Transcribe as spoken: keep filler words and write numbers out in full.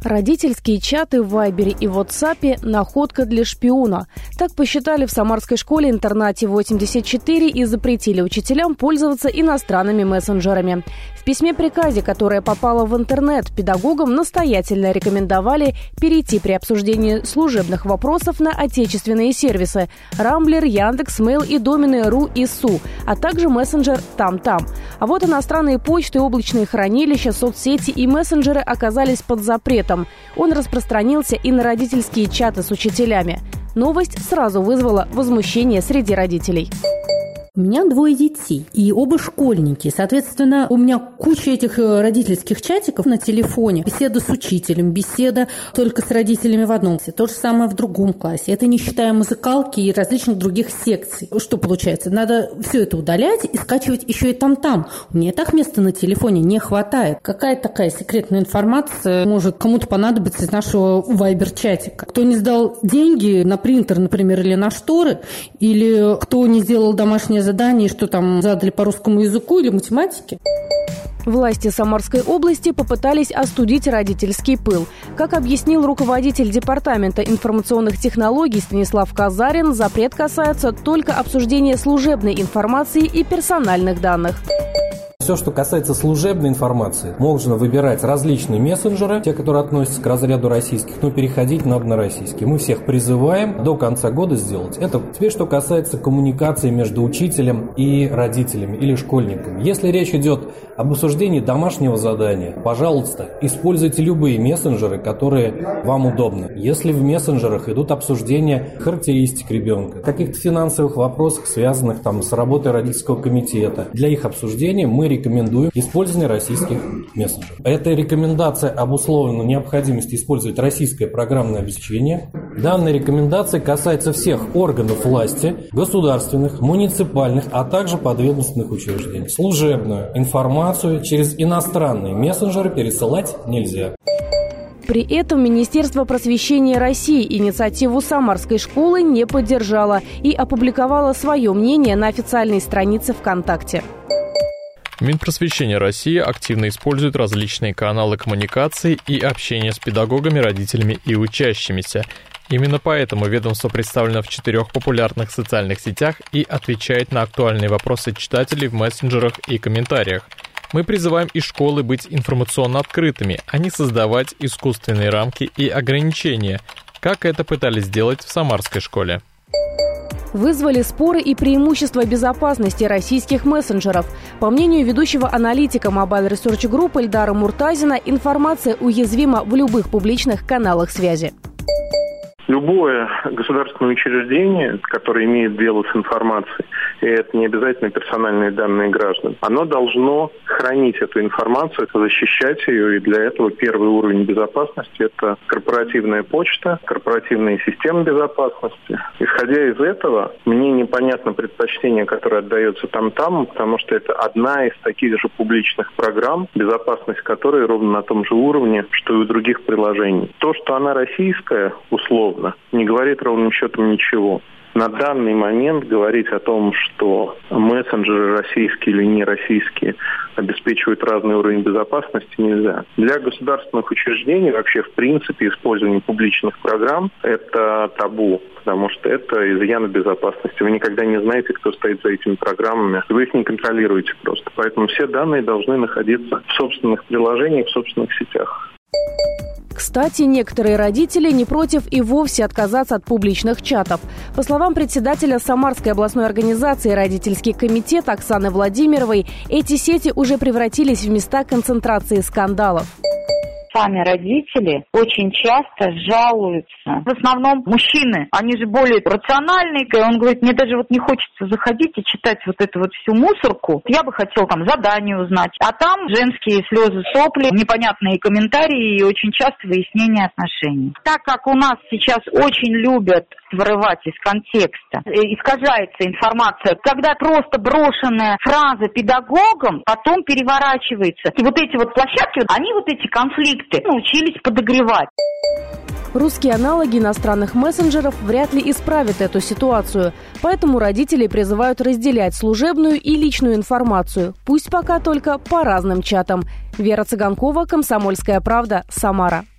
Родительские чаты в Вайбере и WhatsApp – находка для шпиона. Так посчитали в самарской школе-интернате восемьдесят четыре и запретили учителям пользоваться иностранными мессенджерами. В письме-приказе, которое попало в интернет, педагогам настоятельно рекомендовали перейти при обсуждении служебных вопросов на отечественные сервисы – Рамблер, Яндекс.Мейл и домены ру и су, а также мессенджер Там-Там. А вот иностранные почты, облачные хранилища, соцсети и мессенджеры оказались под запретом. Он распространился и на родительские чаты с учителями. Новость сразу вызвала возмущение среди родителей. У меня двое детей, и оба школьники. Соответственно, у меня куча этих родительских чатиков на телефоне. Беседа с учителем, беседа только с родителями в одном классе. То же самое в другом классе. Это не считая музыкалки и различных других секций. Что получается? Надо все это удалять и скачивать еще и там-там. У меня и так места на телефоне не хватает. Какая такая секретная информация может кому-то понадобиться из нашего вайбер-чатика? Кто не сдал деньги на принтер, например, или на шторы, или кто не сделал домашнее задание, что там задали по русскому языку или математике. Власти Самарской области попытались остудить родительский пыл. Как объяснил руководитель Департамента информационных технологий Станислав Казарин, запрет касается только обсуждения служебной информации и персональных данных. Все, что касается служебной информации, можно выбирать различные мессенджеры, те, которые относятся к разряду российских, но переходить надо на российские. Мы всех призываем до конца года сделать это. Теперь, что касается коммуникации между учителем и родителями или школьниками. Если речь идет об обсуждении домашнего задания, пожалуйста, используйте любые мессенджеры, которые вам удобны. Если в мессенджерах идут обсуждения характеристик ребенка, каких-то финансовых вопросов, связанных там с работой родительского комитета, для их обсуждения мы рекомендуем использование российских мессенджеров. Эта рекомендация обусловлена необходимостью использовать российское программное обеспечение. Данная рекомендация касается всех органов власти, государственных, муниципальных, а также подведомственных учреждений. Служебную информацию через иностранные мессенджеры пересылать нельзя. При этом Министерство просвещения России инициативу Самарской школы не поддержало и опубликовало свое мнение на официальной странице ВКонтакте. Минпросвещение России активно использует различные каналы коммуникации и общения с педагогами, родителями и учащимися. Именно поэтому ведомство представлено в четырех популярных социальных сетях и отвечает на актуальные вопросы читателей в мессенджерах и комментариях. Мы призываем и школы быть информационно открытыми, а не создавать искусственные рамки и ограничения, как это пытались сделать в Самарской школе. Вызвали споры и преимущества безопасности российских мессенджеров. По мнению ведущего аналитика Mobile Research Group Эльдара Муртазина, информация уязвима в любых публичных каналах связи. Любое государственное учреждение, которое имеет дело с информацией, и это не обязательно персональные данные граждан, оно должно хранить эту информацию, защищать ее, и для этого первый уровень безопасности – это корпоративная почта, корпоративные системы безопасности. Исходя из этого, мне непонятно предпочтение, которое отдается там-там, потому что это одна из таких же публичных программ, безопасность которой ровно на том же уровне, что и у других приложений. То, что она российская, условно, не говорит ровным счетом ничего. На данный момент говорить о том, что мессенджеры российские или нероссийские обеспечивают разный уровень безопасности, нельзя. Для государственных учреждений вообще в принципе использование публичных программ – это табу, потому что это изъян безопасности. Вы никогда не знаете, кто стоит за этими программами. Вы их не контролируете просто. Поэтому все данные должны находиться в собственных приложениях, в собственных сетях. Кстати, некоторые родители не против и вовсе отказаться от публичных чатов. По словам председателя Самарской областной организации «Родительский комитет» Оксаны Владимировой, эти сети уже превратились в места концентрации скандалов. Сами родители очень часто жалуются. В основном мужчины, они же более рациональные. И он говорит, мне даже вот не хочется заходить и читать вот эту вот всю мусорку. Я бы хотел там задание узнать. А там женские слезы, сопли, непонятные комментарии и очень часто выяснение отношений. Так как у нас сейчас очень любят вырывать из контекста, искажается информация, когда просто брошенная фраза педагогом потом переворачивается. И вот эти вот площадки, они вот эти конфликты научились подогревать. Русские аналоги иностранных мессенджеров вряд ли исправят эту ситуацию. Поэтому родители призывают разделять служебную и личную информацию. Пусть пока только по разным чатам. Вера Цыганкова, «Комсомольская правда», Самара.